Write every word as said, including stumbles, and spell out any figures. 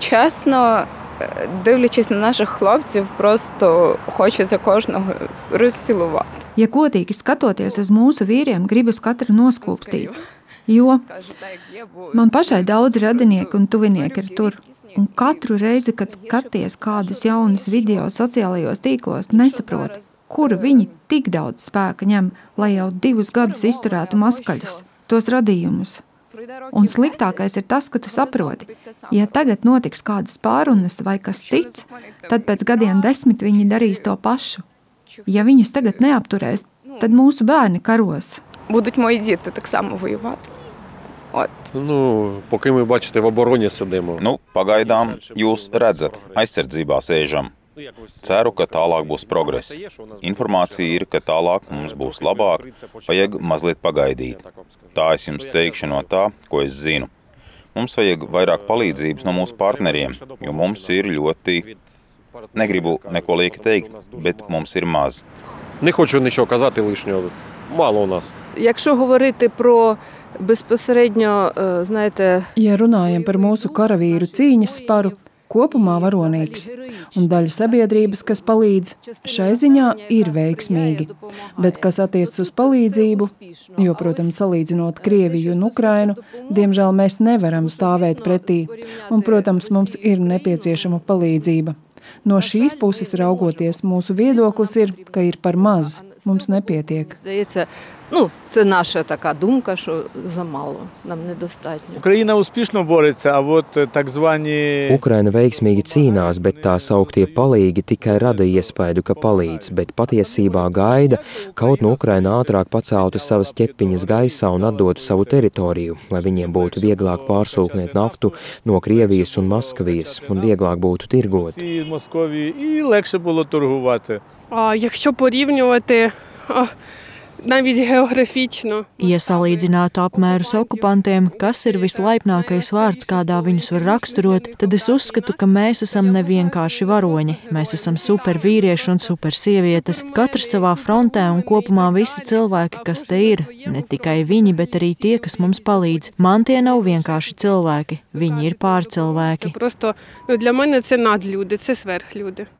чесно, дивлячись на наших хлопців, просто хочеться кожного розцілувати. Ja godīgi skatoties uz mūsu vīriem, gribas katru noskūpstīt, jo man pašai daudz radinieki un tuvinieki ir tur. Un katru reizi, kad skaties kādus jaunus video sociālajos tīklos, nesaproti, kur viņi tik daudz spēka ņem, lai jau divus gadus izturētu maskaļus, tos radījumus. Un sliktākais ir tas, ka tu saproti, ja tagad notiks kādas pārunas vai kas cits, tad pēc gadiem desmit viņi darīs to pašu. Ja viņus tagad neapturēs, tad mūsu bērni karos. Будуть мої діти так само воювати. От. Nu, поки ми, бачите, в обороні сидимо. Nu, pagaidām jūs redzat, aizsardzībā sēžam. Ceru, ka tālāk būs progress. Informācija ir, ka tālāk mums būs labāk, vajag mazliet pagaidīt. Tā es jums teikšu no tā, ko es zinu. Mums vajag vairāk palīdzības no mūsu partneriem, jo mums ir ļoti, negribu neko lieki teikt, bet mums ir maz. Не хочу нічого казати лишнього. Мало у нас. Якщо говорити про безпосередньо, знаєте... Ja runājam par mūsu karavīru cīņas sparu, kopumā varonīgs, un daļa sabiedrības, kas palīdz, šai ziņā ir veiksmīgi. Bet kas attiec uz palīdzību, jo, protams, salīdzinot Krieviju un Ukrainu, diemžēl mēs nevaram stāvēt pretī, un, protams, mums ir nepieciešama palīdzība. No šīs puses raugoties, mūsu viedoklis ir, ka ir par maz, mums nepietiek. Ну, це наша така думка, що замало, нам недостатньо. Україна успішно бореться, а от так звані... Ukraina veiksmīgi cīnās, bet tā sauktie palīgi tikai rada iespaidu, ka palīdz, bet patiesībā gaida, kaut no Ukraina ātrāk paceltu savas ķepiņas gaisā un atdotu savu teritoriju, lai viņiem būtu vieglāk pārsūknēt naftu no Krievijas un Maskavijas un vieglāk būtu tirgot. Moskovії і легше було торгувати. А якщо порівнювати навіть географічно. Ja salīdzinātu apmērus okupantiem, kas ir vislaipnākais vārds, kādā viņus var raksturot, tad es uzskatu, ka mēs esam nevienkārši varoņi. Mēs esam super vīrieši un super sievietes, katrs savā frontē un kopumā visi cilvēki, kas te ir. Ne tikai viņi, bet arī tie, kas mums palīdz. Man tie nav vienkārši cilvēki, viņi ir pārcilvēki. Просто, ну, для мене це надлюди, це сверхлюди.